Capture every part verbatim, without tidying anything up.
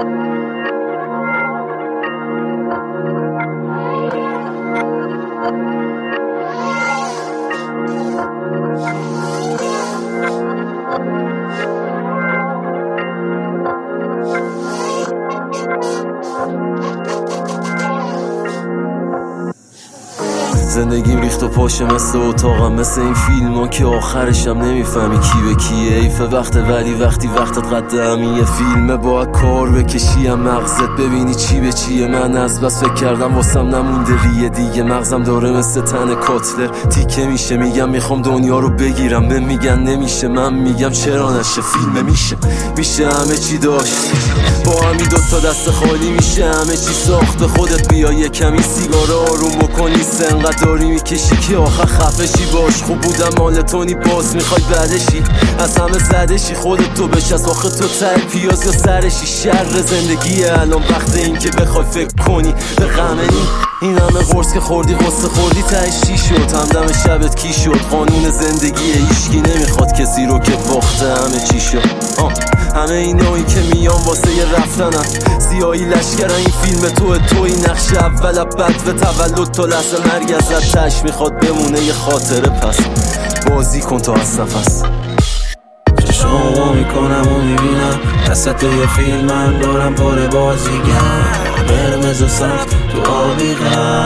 زندگیم ریخت و پاشه مثل اتاقم، مثل این فیلم ها که آخرشم نمیفهمی کی به کیه. ایفه وقت ولی وقتی وقتت قد همیه فیلمه باید کار بکشیم مغزت ببینی چی به چیه. من از بس فکر کردم واسم نمونده ریه دیگه، مغزم داره مثل تن کاتلر تیکه میشه. میگم میخوام دنیا رو بگیرم، به میگن نمیشه، من میگم چرا نشه. فیلمه میشه میشه همه چی داشت، با همین دوتا دست خالی میشه همه چی ساخت. به خودت بیا یه کمی سیگار آروم بکنی، سنقدر داری میکشی که آخر خفشی. باش خوب بودم مال تونی، باز میخوای بعدشی از همه زدشی. خودت تو بشست آخه تو تر پیاز یا سرشی. شر زندگی الان وقت این که بخوای فکر کنی به غم این این همه قرص که خوردی قصه خوردی تهش چی شد؟ همدم شبت کی شد؟ قانون زندگی هیچکی نمیخواد کسی رو که باخته همه چی شد. آه. همه اینایی که میان واسه یه رفتنن، سیاهی لشکرن این فیلم تو توی نقش اول بد و تولد تا لحظه مرگ ازت تش میخواد بمونه یه خاطره. پس بازی کن تا از نفس. چشمامو میکنم و میبینم دست توی فیلمم دارم پر بازیگر، قرمز و سبز تو آبی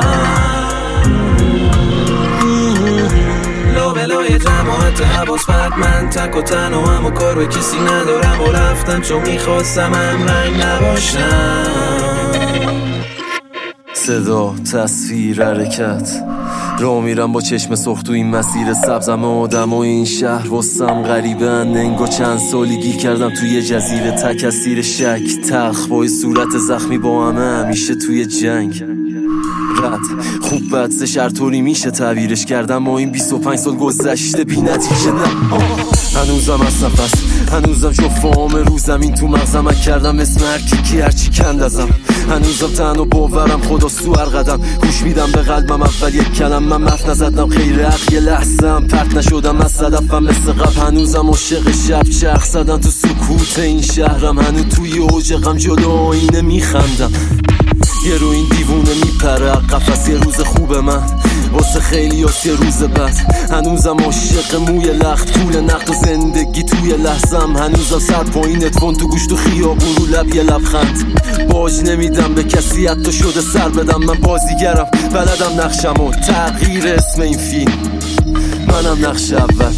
بلای جماعت حواس فرد، من تک و تنها هم و کار به کسی ندارم و رفتم چون میخواستم هم رنگ نباشم. صدا، تصویر، حرکت، را میرم با چشم سرخ تو این مسیر سبزم. آدم و این شهر واسم غریبه انگار چند سالی گیر کردم توی جزیره تک اسیر شک تلخ با صورت زخمی با همه همیشه توی جنگ. رد خوب بد سه شهر طوری میشه تعبیرش کردم، ما این بیست و پنج سال گذشته بی نتیجه. نه هنوزم از نفس، هنوزم شفام رو زمین تو مغزم کردم اسم هر کی که هرچی کند ازم. هنوزم تن و باورم خدا سو هر قدم، گوش میدم به قلبم اول یک کلم. من مف نزدم خیر حق یه لحظم پرت نشدم از صدفم مثل قبل. هنوزم عاشق شب چرخ زدم تو سکوت این شهرم، هنوز توی اوج غم جلو آینه میخندم. یه رو این دیوونه میپره قفس یه روز خوب من واسه خیلی هاست یه روز بد. هنوزم عاشق موی لخت پول نقد و زندگی توی لحظم. هنوزم سر پایین اتفون تو گوش تو خیابون رو لب یه لبخند. باج نمیدم به کسی حتی شده سر بدم، من بازیگرم بلدم نقشم و تغییر اسم این فیلم منم نقش اول.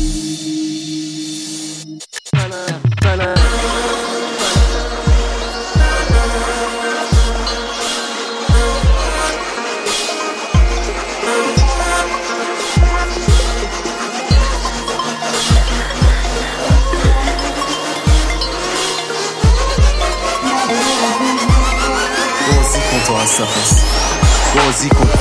بازی کن تا از نفس، بازی کن.